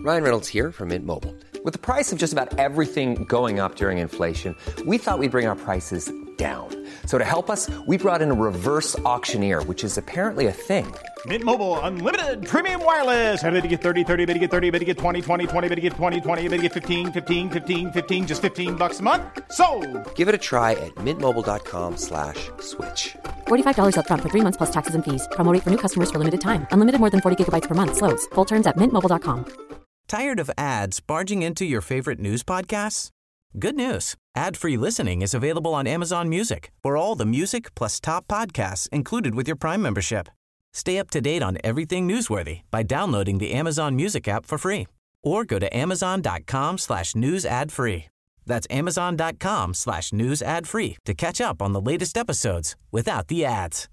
Ryan Reynolds here from Mint Mobile. With the price of just about everything going up during inflation, we thought we'd bring our prices down. So to help us, we brought in a reverse auctioneer, which is apparently a thing. Mint Mobile Unlimited Premium Wireless. How to get 30, 30, bit to get 30, bit to get 20, 20, 20, bit to get 20, 20, bit to get 15, 15, 15, 15, just $15 a month? Sold! Give it a try at mintmobile.com/switch. $45 up front for 3 months plus taxes and fees. Promo rate for new customers for limited time. Unlimited more than 40 gigabytes per month. Slows full terms at mintmobile.com. Tired of ads barging into your favorite news podcasts? Good news. Ad-free listening is available on Amazon Music for all the music plus top podcasts included with your Prime membership. Stay up to date on everything newsworthy by downloading the Amazon Music app for free or go to amazon.com/news ad free. That's amazon.com/news ad free to catch up on the latest episodes without the ads.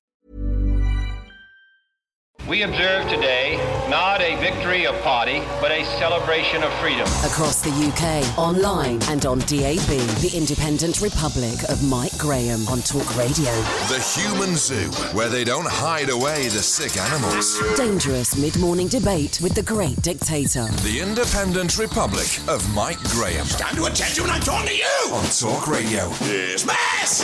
We observe today not a victory of party, but a celebration of freedom. Across the UK, online and on DAB, the Independent Republic of Mike Graham on Talk Radio. The Human Zoo, where they don't hide away the sick animals. Dangerous mid-morning debate with the great dictator. The Independent Republic of Mike Graham. Stand to attention when I'm talking to you! On Talk Radio. Dismiss!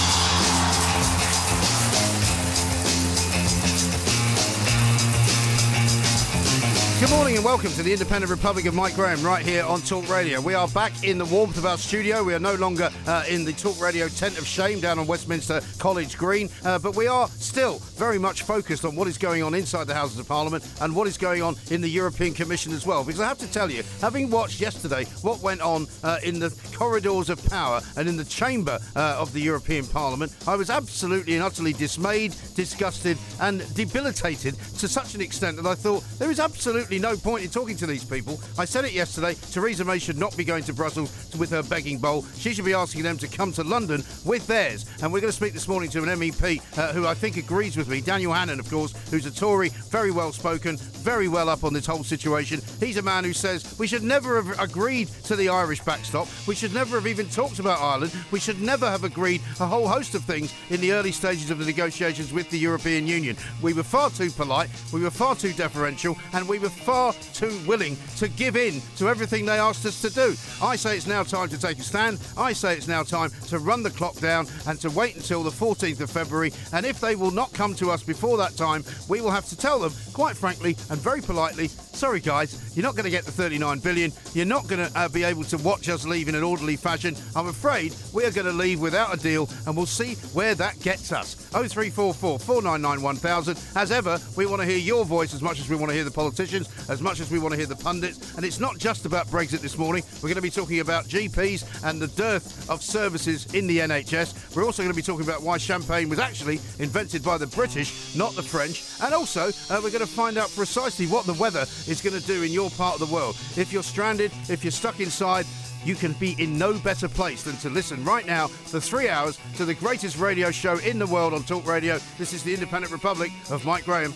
Good morning and welcome to the Independent Republic of Mike Graham right here on Talk Radio. We are back in the warmth of our studio. We are no longer in the Talk Radio tent of shame down on Westminster College Green, but we are still very much focused on what is going on inside the Houses of Parliament and what is going on in the European Commission as well. Because I have to tell you, having watched yesterday what went on in the corridors of power and in the chamber of the European Parliament, I was absolutely and utterly dismayed, disgusted and debilitated to such an extent that I thought there is absolutely no point in talking to these people. I said it yesterday, Theresa May should not be going to Brussels with her begging bowl. She should be asking them to come to London with theirs. And we're going to speak this morning to an MEP who I think agrees with me, Daniel Hannan, of course, who's a Tory, very well spoken, very well up on this whole situation. He's a man who says we should never have agreed to the Irish backstop. We should never have even talked about Ireland. We should never have agreed a whole host of things in the early stages of the negotiations with the European Union. We were far too polite, we were far too deferential, and we were far too willing to give in to everything they asked us to do. I say it's now time to take a stand. I say it's now time to run the clock down and to wait until the 14th of February. And if they will not come to us before that time, we will have to tell them, quite frankly and very politely, sorry guys, you're not going to get the 39 billion. You're not going to be able to watch us leave in an orderly fashion. I'm afraid we are going to leave without a deal, and we'll see where that gets us. 0344 499 1000. As ever, we want to hear your voice as much as we want to hear the politicians, as much as we want to hear the pundits. And it's not just about Brexit this morning. We're going to be talking about GPs and the dearth of services in the NHS. We're also going to be talking about why champagne was actually invented by the British, not the French. And also, we're going to find out precisely what the weather is going to do in your part of the world. If you're stranded, if you're stuck inside, you can be in no better place than to listen right now for 3 hours to the greatest radio show in the world on Talk Radio. This is the Independent Republic of Mike Graham.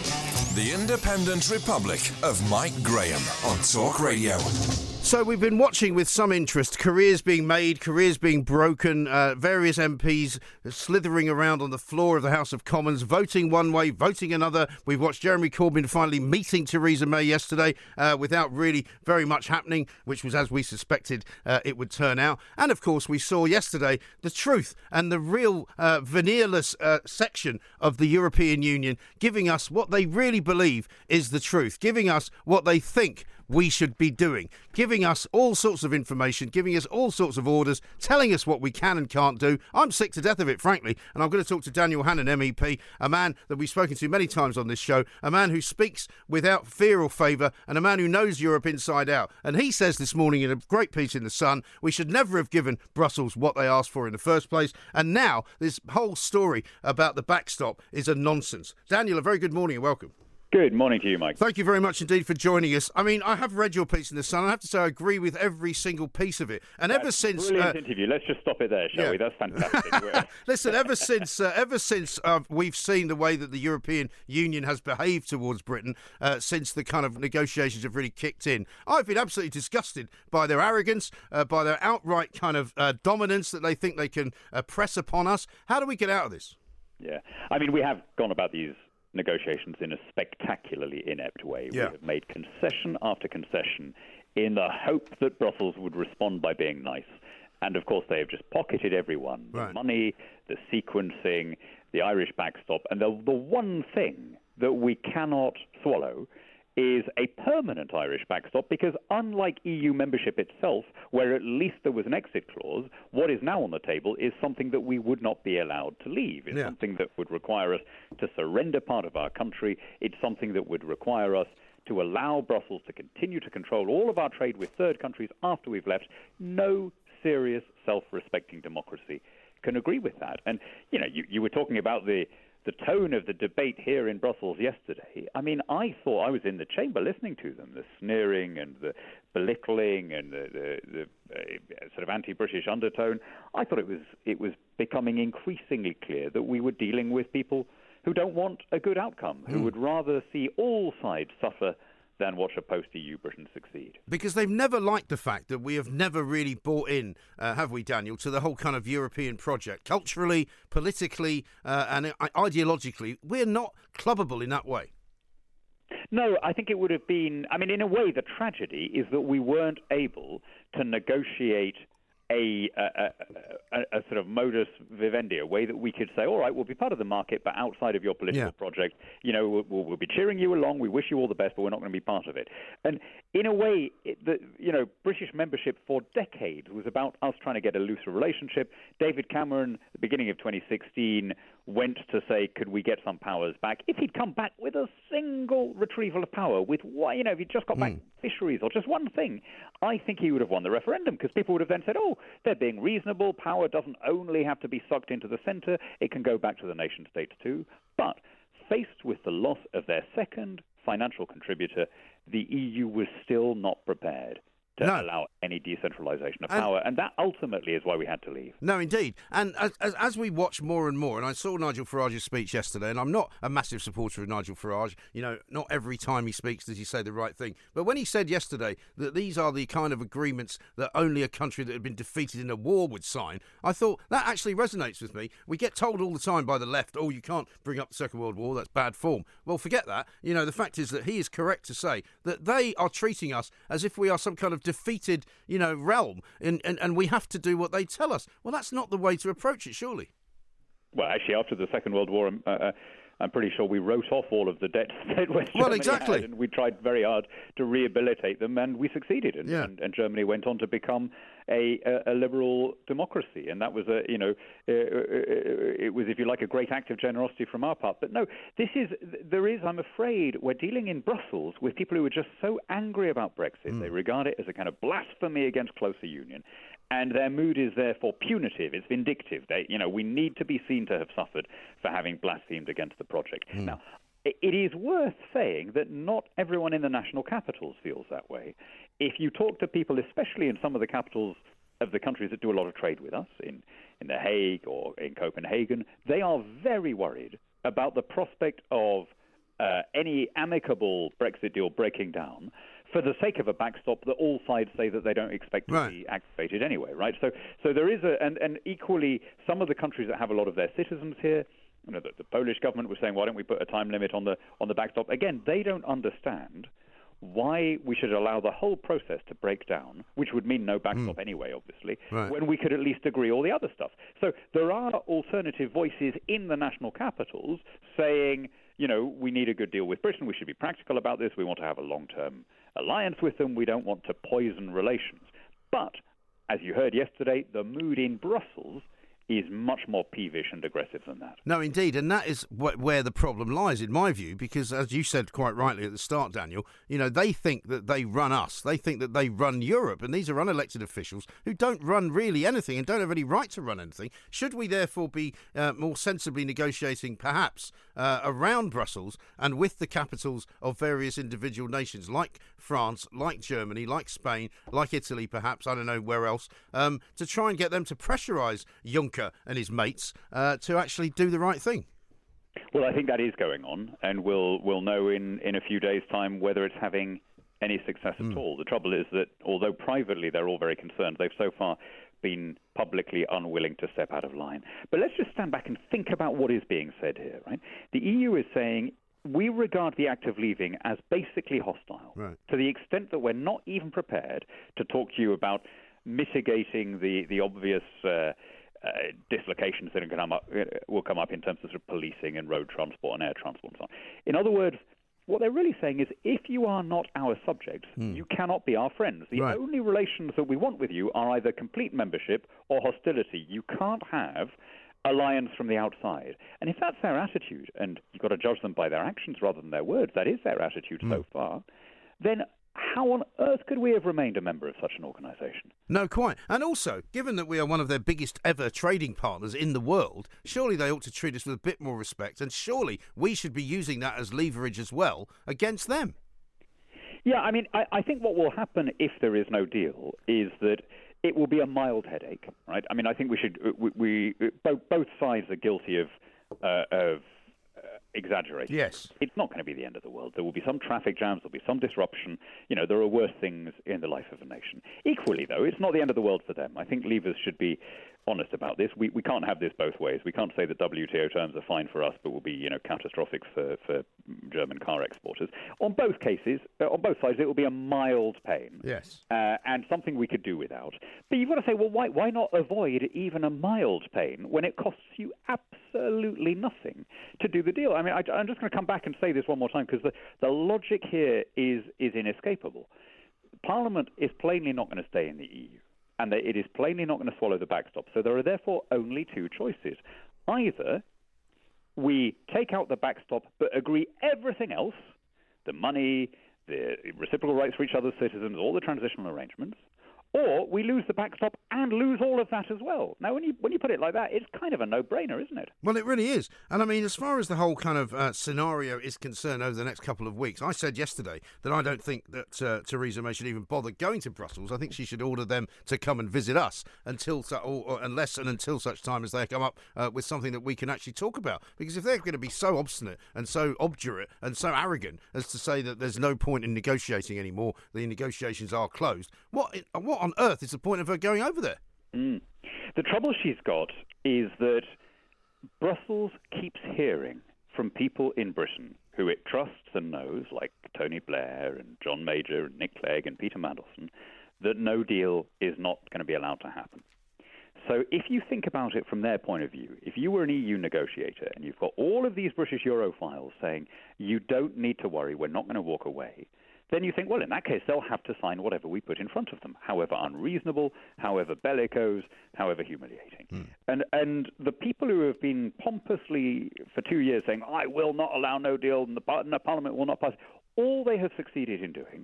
The Independent Republic of Mike Graham on Talk Radio. So we've been watching with some interest careers being made, careers being broken, various MPs slithering around on the floor of the House of Commons, voting one way, voting another. We've watched Jeremy Corbyn finally meeting Theresa May yesterday without really very much happening, which was as we suspected it would turn out. And of course we saw yesterday the truth and the real veneerless section of the European Union giving us what they really believe is the truth, giving us what they think we should be doing, giving us all sorts of information, giving us all sorts of orders, telling us what we can and can't do. I'm sick to death of it, frankly, and I'm going to talk to Daniel Hannan, MEP, a man that we've spoken to many times on this show, a man who speaks without fear or favour, and a man who knows Europe inside out. And he says this morning in a great piece in The Sun, we should never have given Brussels what they asked for in the first place, and now this whole story about the backstop is a nonsense. Daniel, a very good morning and welcome. Good morning to you, Mike. Thank you very much indeed for joining us. I mean, I have read your piece in The Sun. I have to say I agree with every single piece of it. And That's ever since... brilliant interview. Let's just stop it there, shall we? That's fantastic. Listen, ever since we've seen the way that the European Union has behaved towards Britain, since the kind of negotiations have really kicked in, I've been absolutely disgusted by their arrogance, by their outright kind of dominance that they think they can press upon us. How do we get out of this? Yeah. I mean, we have gone about these negotiations in a spectacularly inept way. Yeah. We have made concession after concession in the hope that Brussels would respond by being nice. And, of course, they have just pocketed everyone. Right. The money, the sequencing, the Irish backstop. And the one thing that we cannot swallow is a permanent Irish backstop, because unlike EU membership itself, where at least there was an exit clause, what is now on the table is something that we would not be allowed to leave. It's something that would require us to surrender part of our country. It's something that would require us to allow Brussels to continue to control all of our trade with third countries after we've left. No serious self-respecting democracy can agree with that. And, you know, you were talking about the tone of the debate here in Brussels yesterday. I mean, I thought I was in the chamber listening to them, the sneering and the belittling and the sort of anti-British undertone. I thought it was becoming increasingly clear that we were dealing with people who don't want a good outcome, who would rather see all sides suffer than watch a post-EU Britain succeed. Because they've never liked the fact that we have never really bought in, have we, Daniel, to the whole kind of European project. Culturally, politically, and ideologically, we're not clubbable in that way. No, I think it would have been... I mean, in a way, the tragedy is that we weren't able to negotiate a sort of modus vivendi, a way that we could say, all right, we'll be part of the market, but outside of your political project, you know, we'll be cheering you along, we wish you all the best, but we're not going to be part of it. And in a way, British membership for decades was about us trying to get a looser relationship. David Cameron, at the beginning of 2016, went to say, could we get some powers back? If he'd come back with a single retrieval of power, with if he'd just got back fisheries or just one thing, I think he would have won the referendum, because people would have then said, oh, they're being reasonable. Power doesn't only have to be sucked into the centre. It can go back to the nation states too. But faced with the loss of their second financial contributor, the EU was still not prepared to allow any decentralisation of power. And that ultimately is why we had to leave. No, indeed. And as we watch more and more, and I saw Nigel Farage's speech yesterday, and I'm not a massive supporter of Nigel Farage. You know, not every time he speaks does he say the right thing. But when he said yesterday that these are the kind of agreements that only a country that had been defeated in a war would sign, I thought that actually resonates with me. We get told all the time by the left, oh, you can't bring up the Second World War, that's bad form. Well, forget that. You know, the fact is that he is correct to say that they are treating us as if we are some kind of defeated, realm, and we have to do what they tell us. Well, that's not the way to approach it, surely. Well, actually, after the Second World War, I'm pretty sure we wrote off all of the debts that West Germany had, and we tried very hard to rehabilitate them, and we succeeded. And Germany went on to become a liberal democracy, and that was it was, if you like, a great act of generosity from our part. But no, I'm afraid, we're dealing in Brussels with people who are just so angry about Brexit. They regard it as a kind of blasphemy against closer union. And their mood is therefore punitive, it's vindictive. We need to be seen to have suffered for having blasphemed against the project. Now, it is worth saying that not everyone in the national capitals feels that way. If you talk to people, especially in some of the capitals of the countries that do a lot of trade with us, in The Hague or in Copenhagen, they are very worried about the prospect of any amicable Brexit deal breaking down, for the sake of a backstop that all sides say that they don't expect to be activated anyway, right? So there is and equally, some of the countries that have a lot of their citizens here, the Polish government was saying, why don't we put a time limit on the backstop? Again, they don't understand why we should allow the whole process to break down, which would mean no backstop anyway, obviously, when we could at least agree all the other stuff. So there are alternative voices in the national capitals saying, we need a good deal with Britain. We should be practical about this. We want to have a long-term alliance with them. We don't want to poison relations. But, as you heard yesterday, the mood in Brussels is much more peevish and aggressive than that. No, indeed, and that is where the problem lies, in my view, because, as you said quite rightly at the start, Daniel, they think that they run us, they think that they run Europe, and these are unelected officials who don't run really anything and don't have any right to run anything. Should we therefore be more sensibly negotiating, perhaps, around Brussels and with the capitals of various individual nations, like France, like Germany, like Spain, like Italy, perhaps, I don't know where else, to try and get them to pressurise Juncker and his mates to actually do the right thing? Well, I think that is going on, and we'll know in a few days' time whether it's having any success at all. The trouble is that although privately they're all very concerned, they've so far been publicly unwilling to step out of line. But let's just stand back and think about what is being said here, right? The EU is saying, we regard the act of leaving as basically hostile, to the extent that we're not even prepared to talk to you about mitigating the obvious dislocations that will come up in terms of, sort of policing and road transport and air transport and so on. In other words, what they're really saying is, if you are not our subjects, you cannot be our friends. The only relations that we want with you are either complete membership or hostility. You can't have alliance from the outside. And if that's their attitude, and you've got to judge them by their actions rather than their words, that is their attitude so far, then how on earth could we have remained a member of such an organisation? No, quite. And also, given that we are one of their biggest ever trading partners in the world, surely they ought to treat us with a bit more respect, and surely we should be using that as leverage as well against them. Yeah, I mean, I think what will happen if there is no deal is that it will be a mild headache, right? I mean, I think we should. Both sides are guilty of exaggerating. Yes. It's not going to be the end of the world. There will be some traffic jams. There'll be some disruption. You know, there are worse things in the life of a nation. Equally, though, it's not the end of the world for them. I think leavers should be honest about this. We can't have this both ways. We can't say that WTO terms are fine for us, but will be, you know, catastrophic for German car exporters. On both sides, it will be a mild pain. Yes. And something we could do without. But you've got to say, well, why not avoid even a mild pain when it costs you absolutely nothing to do the deal? I mean, I'm just going to come back and say this one more time, because the logic here is inescapable. Parliament is plainly not going to stay in the EU. And it is plainly not going to swallow the backstop. So there are therefore only two choices. Either we take out the backstop but agree everything else, the money, the reciprocal rights for each other's citizens, all the transitional arrangements, or we lose the backstop and lose all of that as well. Now, when you put it like that, it's kind of a no-brainer, isn't it? Well, it really is. And I mean, as far as the whole kind of scenario is concerned over the next couple of weeks, I said yesterday that I don't think that Theresa May should even bother going to Brussels. I think she should order them to come and visit us until such time as they come up with something that we can actually talk about. Because if they're going to be so obstinate and so obdurate and so arrogant as to say that there's no point in negotiating anymore, the negotiations are closed, what on earth is the point of her going over there? The trouble she's got is that Brussels keeps hearing from people in Britain who it trusts and knows, like Tony Blair and John Major and Nick Clegg and Peter Mandelson, that no deal is not going to be allowed to happen. So if you think about it from their point of view, if you were an EU negotiator and you've got all of these British Europhiles saying, you don't need to worry, we're not going to walk away, then you think, well, in that case, they'll have to sign whatever we put in front of them, however unreasonable, however bellicose, however humiliating. And the people who have been pompously for 2 years saying, I will not allow no deal and the Parliament will not pass, all they have succeeded in doing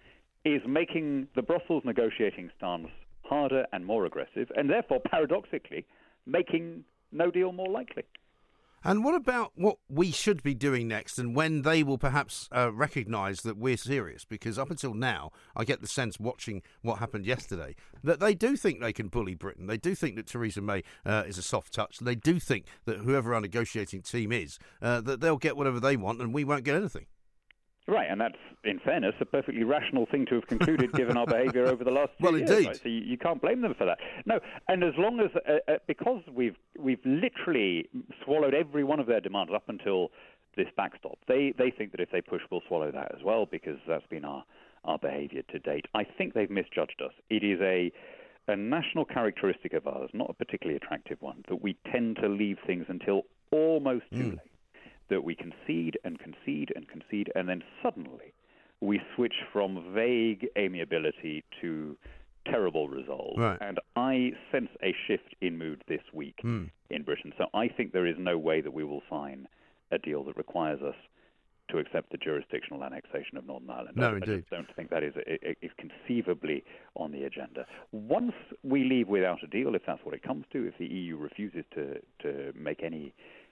is making the Brussels negotiating stance harder and more aggressive, and therefore, paradoxically, making no deal more likely. And what about what we should be doing next, and when they will perhaps recognise that we're serious? Because up until now, I get the sense, watching what happened yesterday, that they do think they can bully Britain. They do think that Theresa May is a soft touch. They do think that whoever our negotiating team is, that they'll get whatever they want and we won't get anything. Right, and that's, in fairness, a perfectly rational thing to have concluded given our behaviour over the last few years. Indeed. Right? So you can't blame them for that. No, and as long as, because we've literally swallowed every one of their demands up until this backstop, they think that if they push, we'll swallow that as well, because that's been our behaviour to date. I think they've misjudged us. It is a national characteristic of ours, not a particularly attractive one, that we tend to leave things until almost too late. That we concede and concede and concede, and then suddenly we switch from vague amiability to terrible resolve. Right. And I sense a shift in mood this week in Britain. So I think there is no way that we will sign a deal that requires us to accept the jurisdictional annexation of Northern Ireland. No, I indeed. just don't think that is conceivably on the agenda. Once we leave without a deal, if that's what it comes to, if the EU refuses to make any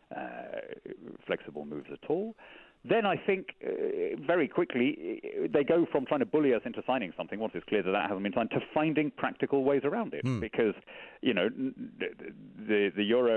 flexible moves at all, then I think very quickly they go from trying to bully us into signing something, once it's clear that hasn't been signed, to finding practical ways around it. Because, you know, the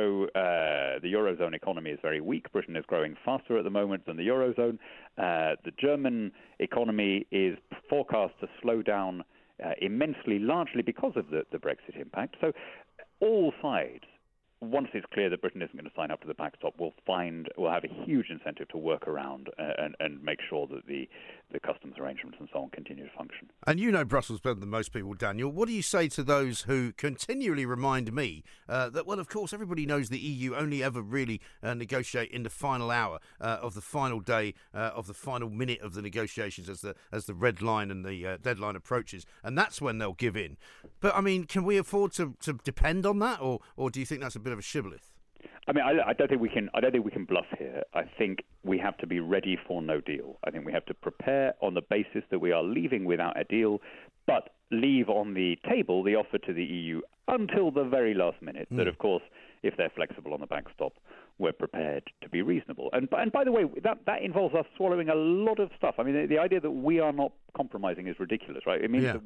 Eurozone economy is very weak. Britain is growing faster at the moment than the Eurozone. The German economy is forecast to slow down immensely, largely because of the Brexit impact. So all sides once it's clear that Britain isn't going to sign up to the backstop, we'll have a huge incentive to work around and make sure that the customs arrangements and so on continue to function. And you know Brussels better than most people, Daniel. What do you say to those who continually remind me that, well, of course, everybody knows the EU only ever really negotiate in the final hour of the final day of the final minute of the negotiations as the red line and the deadline approaches, and that's when they'll give in. But, I mean, can we afford to depend on that, or do you think that's a bit of a shibboleth? I mean, I don't think we can bluff here. I think we have to be ready for no deal. I think we have to prepare on the basis that we are leaving without a deal, but leave on the table the offer to the EU until the very last minute. That, of course, if they're flexible on the backstop, we're prepared to be reasonable. And by the way, that involves us swallowing a lot of stuff. I mean, the idea that we are not compromising is ridiculous, right? It means that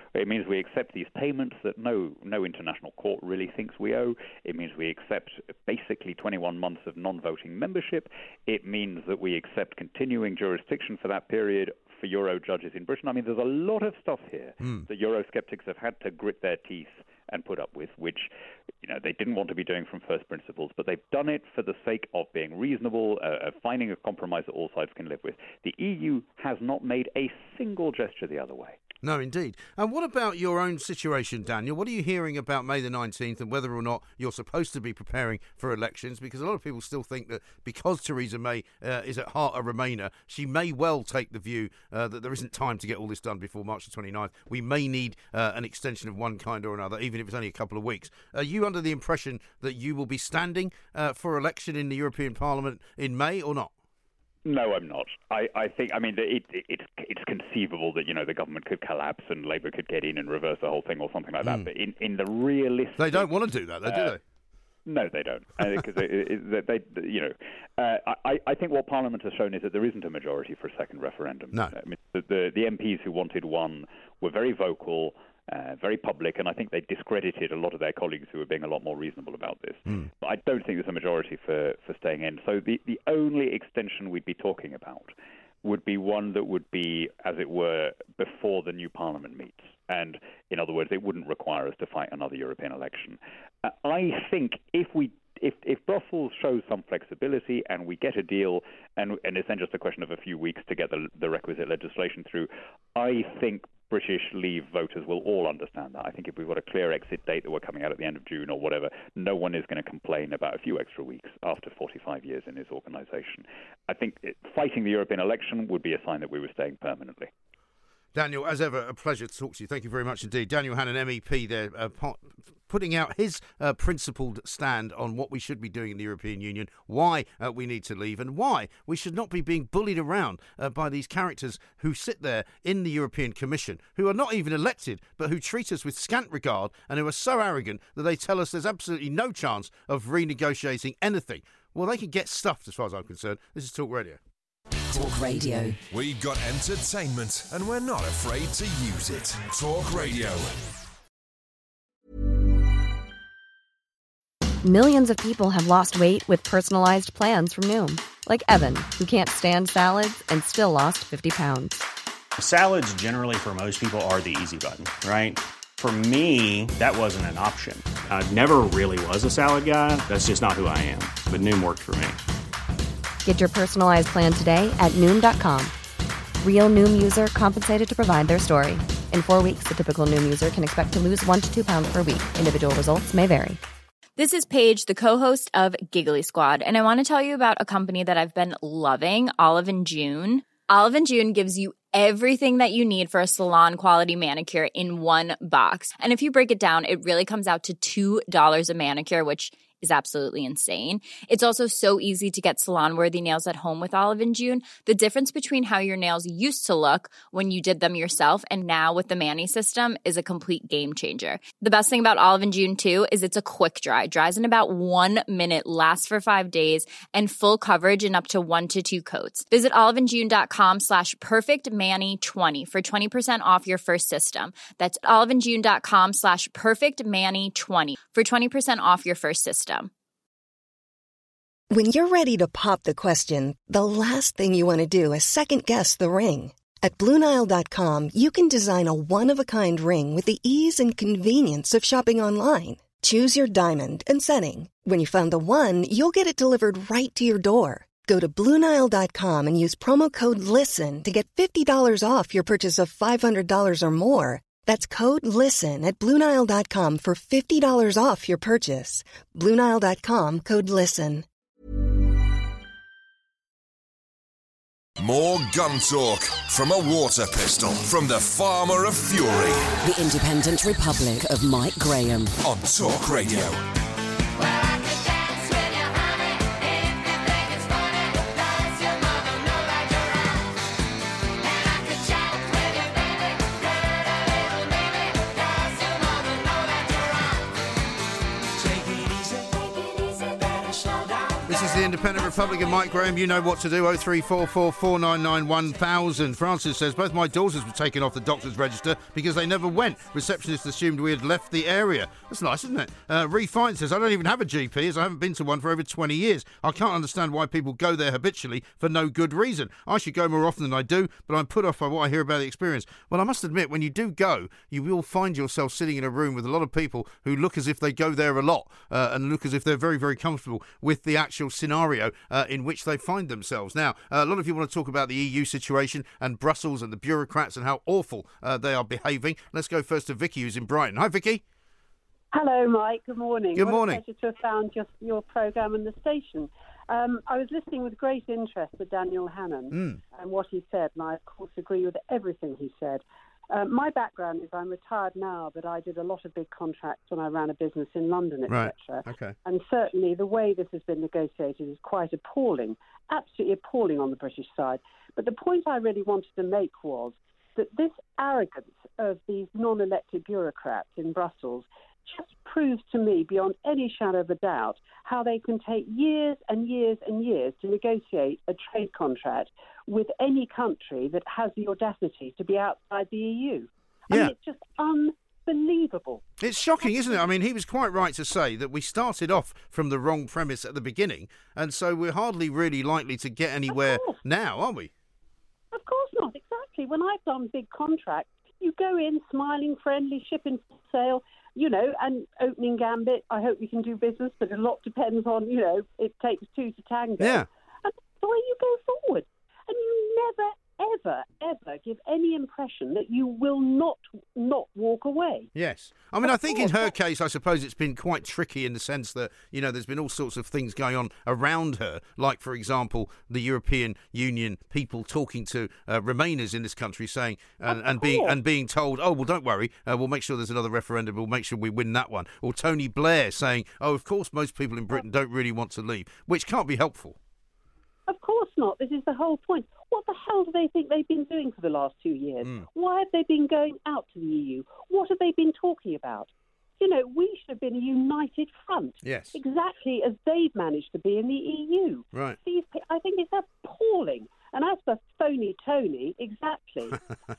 we accept these payments that no international court really thinks we owe. It means we accept basically 21 months of non-voting membership. It means that we accept continuing jurisdiction for that period for Euro judges in Britain. I mean, there's a lot of stuff here that Eurosceptics have had to grit their teeth and put up with, which, you know, they didn't want to be doing from first principles, but they've done it for the sake of being reasonable, finding a compromise that all sides can live with. The EU has not made a single gesture the other way. No, indeed. And what about your own situation, Daniel? What are you hearing about May the 19th and whether or not you're supposed to be preparing for elections? Because a lot of people still think that because Theresa May is at heart a Remainer, she may well take the view that there isn't time to get all this done before March the 29th. We may need an extension of one kind or another, even if it's only a couple of weeks. Are you under the impression that you will be standing for election in the European Parliament in May or not? No, I'm not. I think, I mean, it's conceivable that, you know, the government could collapse and Labour could get in and reverse the whole thing or something like that. But in the realistic... They don't want to do that, though, do they? No, they don't. Because I think what Parliament has shown is that there isn't a majority for a second referendum. No. I mean, the MPs who wanted one were very vocal, very public, and I think they discredited a lot of their colleagues who were being a lot more reasonable about this. But I don't think there's a majority for staying in. So the only extension we'd be talking about would be one that would be, as it were, before the new Parliament meets. And, in other words, it wouldn't require us to fight another European election. I think if Brussels shows some flexibility and we get a deal, and it's then just a question of a few weeks to get the requisite legislation through, I think British Leave voters will all understand that. I think if we've got a clear exit date that we're coming out at the end of June or whatever, no one is going to complain about a few extra weeks after 45 years in this organisation. I think fighting the European election would be a sign that we were staying permanently. Daniel, as ever, a pleasure to talk to you. Thank you very much indeed. Daniel Hannan, MEP there, putting out his principled stand on what we should be doing in the European Union, why we need to leave, and why we should not be being bullied around by these characters who sit there in the European Commission, who are not even elected, but who treat us with scant regard and who are so arrogant that they tell us there's absolutely no chance of renegotiating anything. Well, they can get stuffed as far as I'm concerned. This is Talk Radio. Talk Radio. We got entertainment and we're not afraid to use it. Talk Radio. Millions of people have lost weight with personalized plans from Noom. Like Evan, who can't stand salads and still lost 50 pounds. Salads generally for most people are the easy button, right? For me, that wasn't an option. I never really was a salad guy. That's just not who I am. But Noom worked for me. Get your personalized plan today at Noom.com. Real Noom user compensated to provide their story. In 4 weeks, the typical Noom user can expect to lose 1 to 2 pounds per week. Individual results may vary. This is Paige, the co-host of Giggly Squad, and I want to tell you about a company that I've been loving, Olive & June. Olive & June gives you everything that you need for a salon-quality manicure in one box. And if you break it down, it really comes out to $2 a manicure, which is absolutely insane. It's also so easy to get salon-worthy nails at home with Olive & June. The difference between how your nails used to look when you did them yourself and now with the Mani system is a complete game changer. The best thing about Olive & June, too, is it's a quick dry. Dries in about 1 minute, lasts for 5 days, and full coverage in up to 1 to 2 coats. Visit oliveandjune.com/perfectmani20 for 20% off your first system. That's oliveandjune.com/perfectmani20 for 20% off your first system. When you're ready to pop the question, the last thing you want to do is second-guess the ring. At BlueNile.com, you can design a one-of-a-kind ring with the ease and convenience of shopping online. Choose your diamond and setting. When you find the one, you'll get it delivered right to your door. Go to BlueNile.com and use promo code LISTEN to get $50 off your purchase of $500 or more. That's code LISTEN at BlueNile.com for $50 off your purchase. BlueNile.com, code LISTEN. More gun talk from a water pistol from the Farmer of Fury. The Independent Republic of Mike Graham. On Talk Radio. This is the Independent Republic of Mike Graham. You know what to do. 0344 499 1000. Francis says, both my daughters were taken off the doctor's register because they never went. Receptionist assumed we had left the area. That's nice, isn't it? Refine says, I don't even have a GP as I haven't been to one for over 20 years. I can't understand why people go there habitually for no good reason. I should go more often than I do, but I'm put off by what I hear about the experience. Well, I must admit, when you do go, you will find yourself sitting in a room with a lot of people who look as if they go there a lot and look as if they're very, very comfortable with the actual scenario in which they find themselves. Now, a lot of you want to talk about the EU situation and Brussels and the bureaucrats and how awful they are behaving. Let's go first to Vicky, who's in Brighton. Hi, Vicky. Hello, Mike. Good morning. Good morning. What a pleasure to have found your programme and the station. I was listening with great interest to Daniel Hannan and what he said, and I, of course, agree with everything he said. My background is I'm retired now, but I did a lot of big contracts when I ran a business in London, etc. Right. Okay. And certainly the way this has been negotiated is quite appalling, absolutely appalling on the British side. But the point I really wanted to make was that this arrogance of these non-elected bureaucrats in Brussels just proves to me beyond any shadow of a doubt how they can take years and years and years to negotiate a trade contract with any country that has the audacity to be outside the EU. I mean, it's just unbelievable. It's shocking, isn't it? I mean, he was quite right to say that we started off from the wrong premise at the beginning, and so we're hardly really likely to get anywhere now, are we? Of course not, exactly. When I've done big contracts, you go in smiling, friendly, shipping sale, you know, and opening gambit, I hope we can do business, but a lot depends on, you know, it takes two to tango. Yeah. And that's the way you go forward. And you never, ever, ever give any impression that you will not walk away. Yes. I mean, I think in her case, I suppose it's been quite tricky in the sense that, you know, there's been all sorts of things going on around her, like, for example, the European Union people talking to Remainers in this country saying and being told, oh, well, don't worry, we'll make sure there's another referendum, we'll make sure we win that one. Or Tony Blair saying, oh, of course, most people in Britain don't really want to leave, which can't be helpful. Of course not. This is the whole point. What the hell do they think they've been doing for the last 2 years? Why have they been going out to the EU? What have they been talking about? You know, we should have been a united front. Yes. Exactly as they've managed to be in the EU. Right. I think it's appalling. And as for phony Tony, exactly.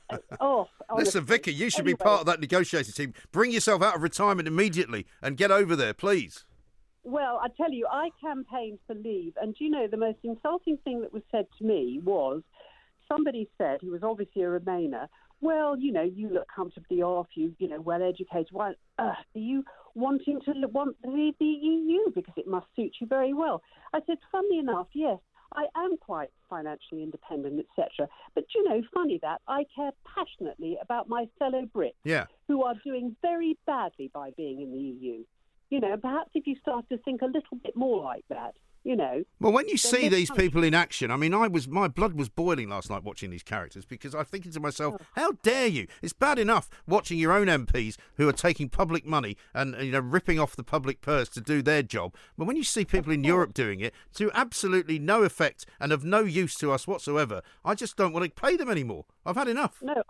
Listen, Vicky, you should be part of that negotiating team. Bring yourself out of retirement immediately and get over there, please. Well, I tell you, I campaigned for leave, and you know, the most insulting thing that was said to me was somebody said, who was obviously a Remainer, well, you know, you look comfortably off, you know, well-educated. Why are you want to leave the EU because it must suit you very well? I said, funnily enough, yes, I am quite financially independent, etc. But, you know, funny that, I care passionately about my fellow Brits who are doing very badly by being in the EU. You know, perhaps if you start to think a little bit more like that, you know. Well, when you see these people in action, I mean, my blood was boiling last night watching these characters because I'm thinking to myself, how dare you? It's bad enough watching your own MPs who are taking public money and, you know, ripping off the public purse to do their job. But when you see people in Europe doing it to absolutely no effect and of no use to us whatsoever, I just don't want to pay them anymore. I've had enough. No,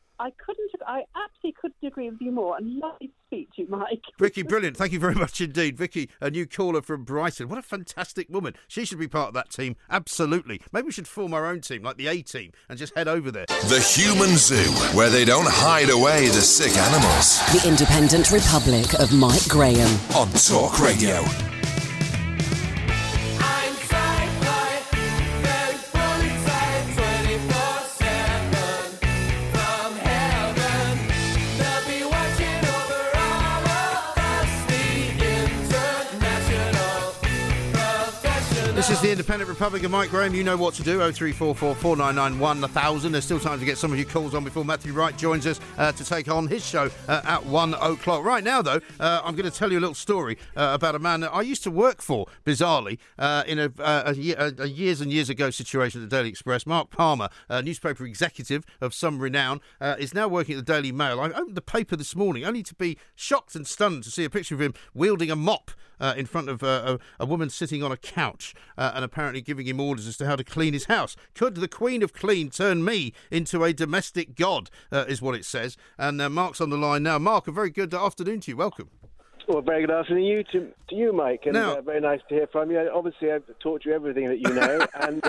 I absolutely couldn't agree with you more, and lovely to speak to you, Mike. Vicky, brilliant. Thank you very much indeed. Vicky, a new caller from Brighton. What a fantastic woman. She should be part of that team, absolutely. Maybe we should form our own team, like the A-team, and just head over there. The Human Zoo, where they don't hide away the sick animals. The Independent Republic of Mike Graham. On Talk Radio. This is the Independent Republic of Mike Graham. You know what to do. 0344 499 1000. There's still time to get some of your calls on before Matthew Wright joins us to take on his show at 1 o'clock. Right now, though, I'm going to tell you a little story about a man that I used to work for, bizarrely, in a years and years ago situation at the Daily Express. Mark Palmer, newspaper executive of some renown, is now working at the Daily Mail. I opened the paper this morning only to be shocked and stunned to see a picture of him wielding a mop in front of a woman sitting on a couch and apparently giving him orders as to how to clean his house. Could the Queen of Clean turn me into a domestic god, is what it says. And Mark's on the line now. Mark, a very good afternoon to you. Welcome. Well, very good afternoon to you, Mike, and very nice to hear from you. Obviously, I've taught you everything that you know,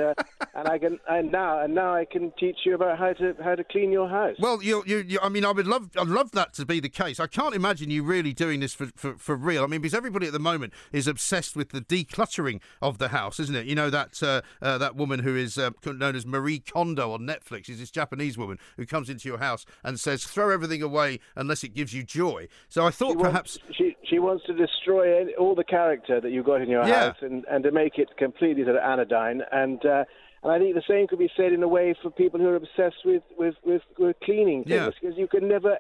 and now I can teach you about how to clean your house. Well, I mean, I'd love that to be the case. I can't imagine you really doing this for real. I mean, because everybody at the moment is obsessed with the decluttering of the house, isn't it? You know that woman who is known as Marie Kondo on Netflix. She's this Japanese woman who comes into your house and says, "Throw everything away unless it gives you joy." So I thought she wants to destroy all the character that you've got in your house and to make it completely sort of anodyne. And I think the same could be said in a way for people who are obsessed with cleaning things, because you can never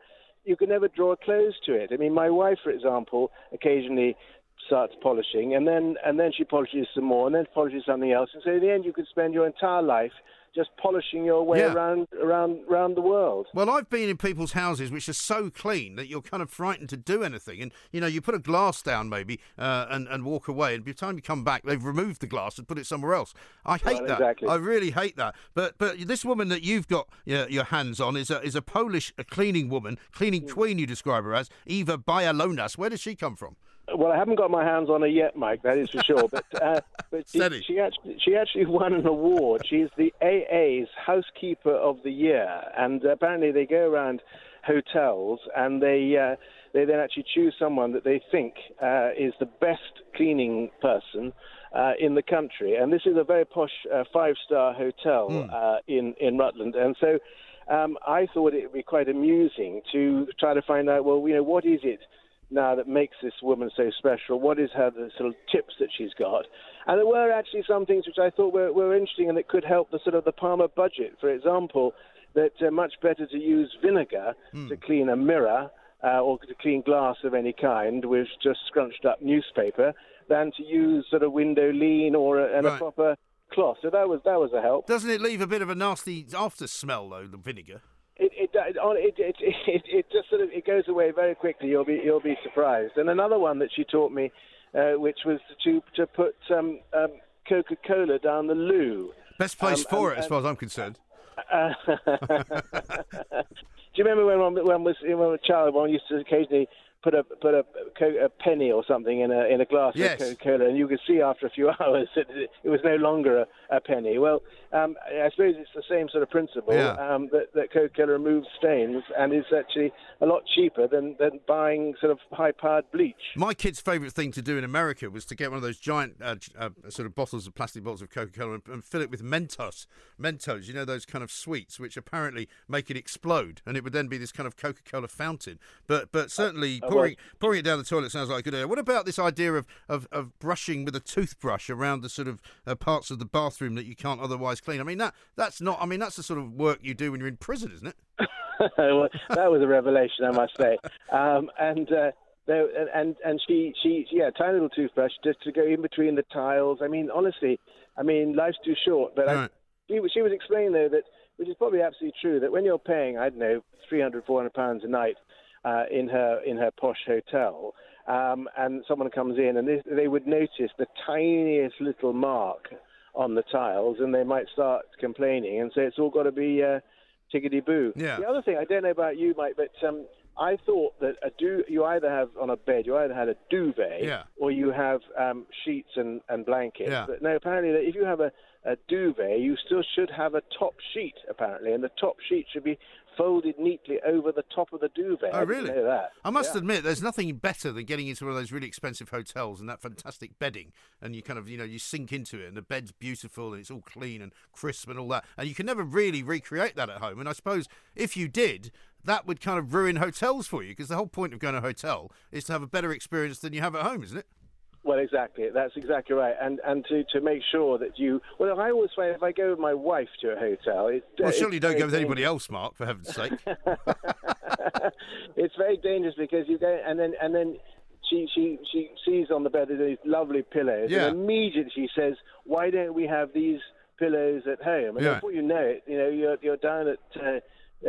draw clothes to it. I mean, my wife, for example, occasionally starts polishing, and then she polishes some more, and then polishes something else, and so in the end you could spend your entire life just polishing your way around the world. Well, I've been in people's houses which are so clean that you're kind of frightened to do anything. And, you know, you put a glass down maybe and walk away, and by the time you come back, they've removed the glass and put it somewhere else. I hate that. Exactly. I really hate that. But this woman that you've got your hands on is a Polish cleaning woman, cleaning queen you describe her as, Eva Bialonas. Where does she come from? Well, I haven't got my hands on her yet, Mike, that is for sure. But she actually won an award. She's the AA's Housekeeper of the Year. And apparently they go around hotels and they then actually choose someone that they think is the best cleaning person in the country. And this is a very posh five-star hotel in Rutland. And so I thought it would be quite amusing to try to find out, well, you know, what is it now that makes this woman so special? What is the sort of tips that she's got? And there were actually some things which I thought were interesting and that could help the Palmer budget. For example, that much better to use vinegar to clean a mirror or to clean glass of any kind with just scrunched up newspaper than to use sort of window lean or a proper cloth. So that was a help. Doesn't it leave a bit of a nasty after smell though, the vinegar? It just sort of goes away very quickly. You'll be surprised. And another one that she taught me, which was to put Coca-Cola down the loo. Best place for it, as far as I'm concerned. Do you remember when I was a child, one used to occasionally put a penny or something in a glass of Coca-Cola, and you could see after a few hours that it was no longer a penny. Well, I suppose it's the same sort of principle, that Coca-Cola removes stains and is actually a lot cheaper than buying sort of high-powered bleach. My kid's favourite thing to do in America was to get one of those giant sort of plastic bottles of Coca-Cola and fill it with Mentos, you know, those kind of sweets which apparently make it explode, and it would then be this kind of Coca-Cola fountain. But certainly pouring it down the toilet sounds like a good idea. What about this idea of brushing with a toothbrush around the sort of parts of the bathroom that you can't otherwise clean? I mean, that's the sort of work you do when you're in prison, isn't it? Well, that was a revelation, I must say. And she tiny little toothbrush just to go in between the tiles. I mean, honestly, life's too short. But she was explaining though that, which is probably absolutely true, that when you're paying, I don't know, £300-400 a night in her posh hotel, and someone comes in and they would notice the tiniest little mark on the tiles, and they might start complaining and say it's all got to be tickety-boo. Yeah. The other thing, I don't know about you, Mike, but I thought that you either have on a bed, you either had a duvet or you have sheets and blankets. Yeah. But no, apparently that if you have a duvet, you still should have a top sheet, apparently, and the top sheet should be folded neatly over the top of the duvet. Oh, really? I didn't know that. I must admit, there's nothing better than getting into one of those really expensive hotels and that fantastic bedding, and you kind of, you sink into it, and the bed's beautiful, and it's all clean and crisp and all that, and you can never really recreate that at home. And I suppose if you did, that would kind of ruin hotels for you, because the whole point of going to a hotel is to have a better experience than you have at home, isn't it? Well, exactly. That's exactly right. And to make sure that you... Well, I always find if I go with my wife to a hotel... surely you don't go with anybody else, Mark, for heaven's sake. It's very dangerous because you go... And then she sees on the bed these lovely pillows. Yeah. And immediately she says, why don't we have these pillows at home? And before you know it, you're down at...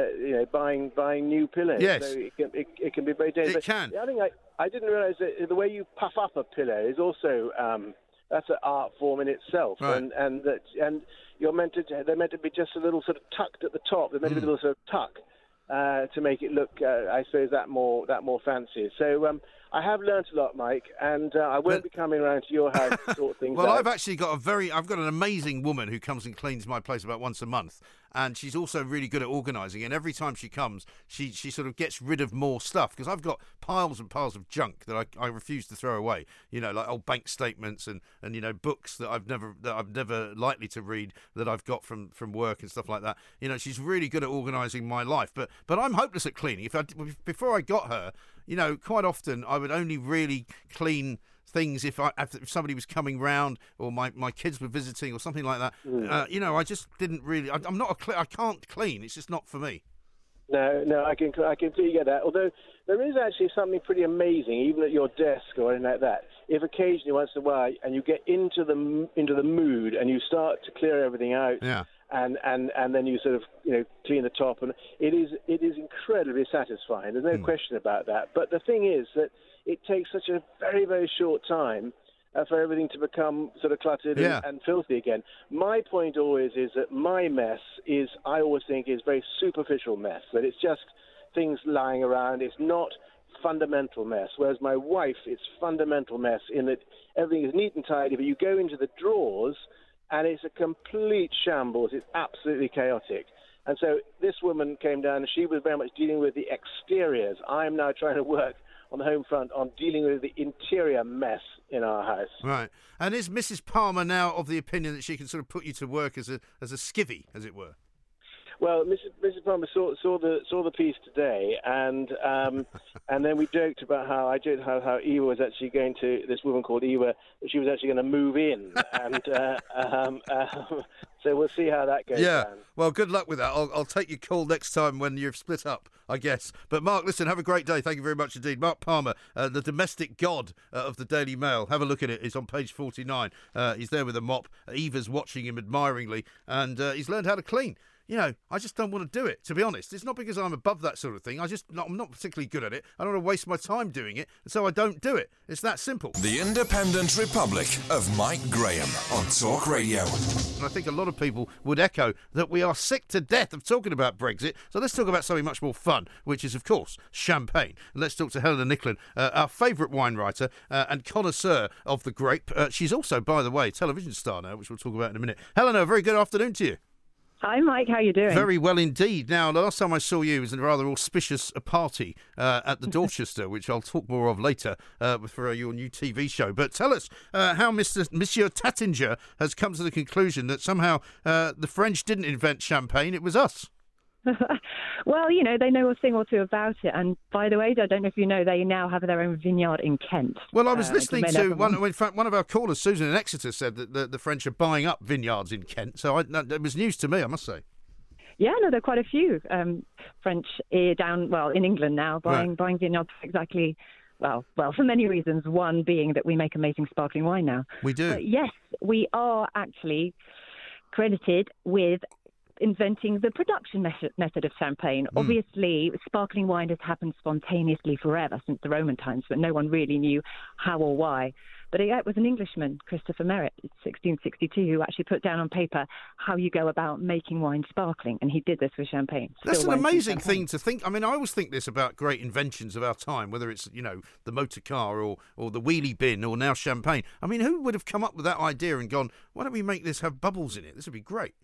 buying new pillows. Yes. So it can be very dangerous. It can. The other thing I didn't realise that the way you puff up a pillow is also that's an art form in itself, right. and they're meant to be just a little sort of tucked at the top. They're meant to be a little sort of tuck to make it look, I suppose, that more fancy. So I have learnt a lot, Mike, and I won't be coming around to your house to sort things well, out. I've actually got I've got an amazing woman who comes and cleans my place about once a month, and she's also really good at organising. And every time she comes, she sort of gets rid of more stuff, because I've got piles and piles of junk that I refuse to throw away. Like old bank statements and books that I've never likely to read that I've got from work and stuff like that. She's really good at organising my life, but I'm hopeless at cleaning. Before I got her, quite often I would only really clean things if somebody was coming round or my kids were visiting or something like that. I just didn't really. I can't clean. It's just not for me. No, I can completely get that. Although there is actually something pretty amazing, even at your desk or anything like that. If occasionally, once in a while, and you get into the mood and you start to clear everything out. Yeah. And then you sort of clean the top, and it is incredibly satisfying. There's no question about that. But the thing is that it takes such a very, very short time for everything to become sort of cluttered and filthy again. My point always is that my mess I always think is very superficial mess, that it's just things lying around. It's not fundamental mess. Whereas my wife, it's fundamental mess in that everything is neat and tidy, but you go into the drawers and it's a complete shambles. It's absolutely chaotic. And so this woman came down and she was very much dealing with the exteriors. I'm now trying to work on the home front on dealing with the interior mess in our house. Right. And is Mrs. Palmer now of the opinion that she can sort of put you to work as a skivvy, as it were? Well, Mrs. Palmer saw the piece today, and then we joked about how Ewa was actually going to, this woman called Ewa, that she was actually going to move in, and so we'll see how that goes. Yeah. down. Well, good luck with that. I'll take your call next time when you've split up, I guess. But Mark, listen, have a great day. Thank you very much indeed. Mark Palmer, the domestic god of the Daily Mail. Have a look at it. It's on page 49. He's there with a mop. Eva's watching him admiringly, and he's learned how to clean. I just don't want to do it, to be honest. It's not because I'm above that sort of thing. I'm not particularly good at it. I don't want to waste my time doing it, and so I don't do it. It's that simple. The Independent Republic of Mike Graham on Talk Radio. And I think a lot of people would echo that we are sick to death of talking about Brexit. So let's talk about something much more fun, which is, of course, champagne. And let's talk to Helena Nicklin, our favourite wine writer and connoisseur of the grape. She's also, by the way, television star now, which we'll talk about in a minute. Helena, a very good afternoon to you. Hi, Mike. How are you doing? Very well indeed. Now, the last time I saw you was in a rather auspicious party at the Dorchester, which I'll talk more of later for your new TV show. But tell us how Monsieur Tattinger has come to the conclusion that somehow the French didn't invent champagne, it was us. Well, they know a thing or two about it. And by the way, I don't know if you know, they now have their own vineyard in Kent. Well, I was listening to one of our callers, Susan in Exeter, said that the French are buying up vineyards in Kent. So it was news to me, I must say. Yeah, no, there are quite a few French in England now buying vineyards exactly. Well, for many reasons. One being that we make amazing sparkling wine now. We do. But yes, we are actually credited with inventing the production method of champagne. Obviously, sparkling wine has happened spontaneously forever since the Roman times, but no one really knew how or why. But it was an Englishman, Christopher Merritt, in 1662, who actually put down on paper how you go about making wine sparkling, and he did this with champagne. That's an amazing thing to think. I mean, I always think this about great inventions of our time, whether it's, the motor car or the wheelie bin or now champagne. I mean, who would have come up with that idea and gone, why don't we make this have bubbles in it? This would be great.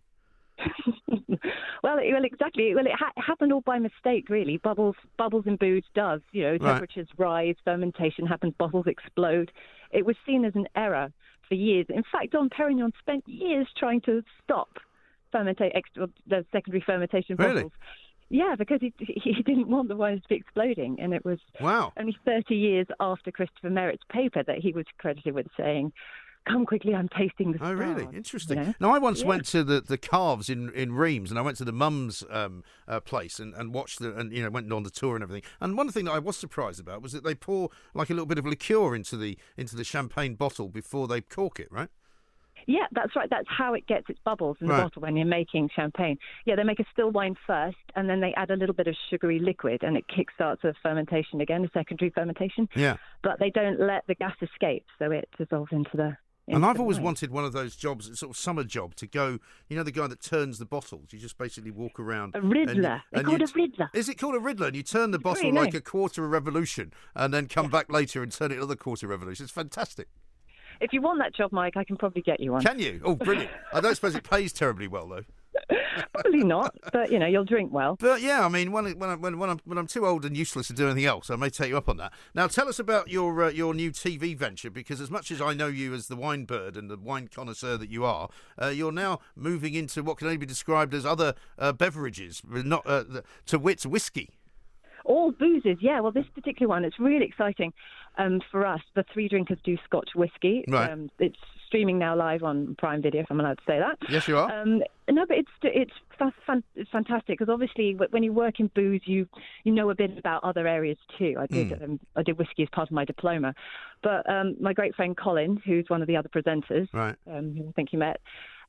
Well, exactly. Well, it happened all by mistake, really. Bubbles in booze does. Temperatures rise, fermentation happens, bottles explode. It was seen as an error for years. In fact, Dom Perignon spent years trying to stop the secondary fermentation bottles. Yeah, because he didn't want the wines to be exploding, and it was only 30 years after Christopher Merritt's paper that he was credited with saying, "Come quickly, I'm tasting the stars." Oh, really? Interesting. You know? Now, I once went to the Calves in Reims, and I went to the Mum's place and watched went on the tour and everything. And one thing that I was surprised about was that they pour like a little bit of liqueur into the champagne bottle before they cork it, right? Yeah, that's right. That's how it gets its bubbles in the bottle when you're making champagne. Yeah, they make a still wine first, and then they add a little bit of sugary liquid, and it kickstarts a fermentation again, a secondary fermentation. Yeah. But they don't let the gas escape, so it dissolves into the... And I've always wanted one of those jobs, sort of summer job, to go, the guy that turns the bottles. You just basically walk around. A Riddler. It's called a Riddler. Is it called a Riddler? And you turn the bottle like a quarter revolution and then come back later and turn it another quarter revolution. It's fantastic. If you want that job, Mike, I can probably get you one. Can you? Oh, brilliant. I don't suppose it pays terribly well, though. Probably not, but, you'll drink well. But, yeah, I mean, when I'm too old and useless to do anything else, I may take you up on that. Now, tell us about your new TV venture, because as much as I know you as the wine bird and the wine connoisseur that you are, you're now moving into what can only be described as other beverages, not to wit, whiskey. All boozes, yeah. Well, this particular one, it's really exciting for us. The Three Drinkers do Scotch whiskey. Right. It's streaming now live on Prime Video, if I'm allowed to say that. Yes, you are. No, but it's fantastic, because obviously when you work in booze, you know a bit about other areas too. I did whiskey as part of my diploma, but my great friend Colin, who's one of the other presenters, right, who I think you met.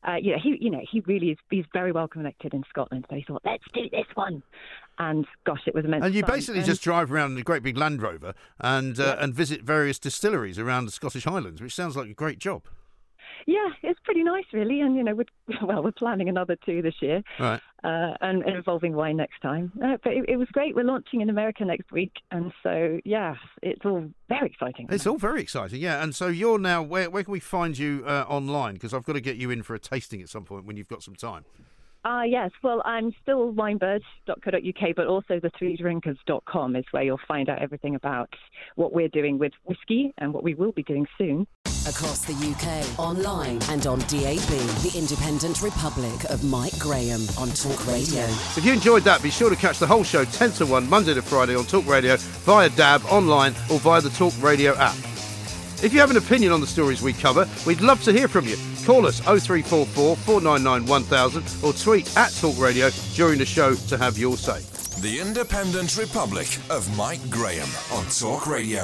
He really is. He's very well connected in Scotland, so he thought, let's do this one. And gosh, it was immense. And you fun. basically just drive around in a great big Land Rover and visit various distilleries around the Scottish Highlands, which sounds like a great job. Yeah, it's pretty nice, really. And we're planning another 2 this year, right? And involving wine next time. But it was great. We're launching in America next week, and so it's all very exciting. It's all very exciting, yeah. And so you're now where can we find you online? Because I've got to get you in for a tasting at some point when you've got some time. Yes. Well, I'm still winebird.co.uk, but also the3drinkers.com is where you'll find out everything about what we're doing with whiskey and what we will be doing soon. Across the UK, online and on DAB, the Independent Republic of Mike Graham on Talk Radio. If you enjoyed that, be sure to catch the whole show 10 to 1, Monday to Friday on Talk Radio, via DAB, online or via the Talk Radio app. If you have an opinion on the stories we cover, we'd love to hear from you. Call us 0344 499 1000 or tweet at Talk Radio during the show to have your say. The Independent Republic of Mike Graham on Talk Radio.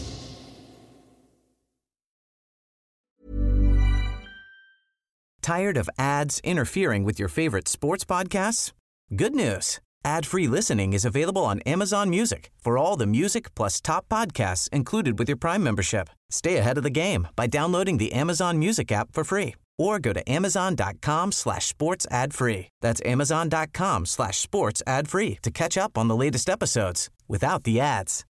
Tired of ads interfering with your favorite sports podcasts? Good news. Ad-free listening is available on Amazon Music for all the music plus top podcasts included with your Prime membership. Stay ahead of the game by downloading the Amazon Music app for free or go to amazon.com/sports ad free. That's amazon.com/sports ad free to catch up on the latest episodes without the ads.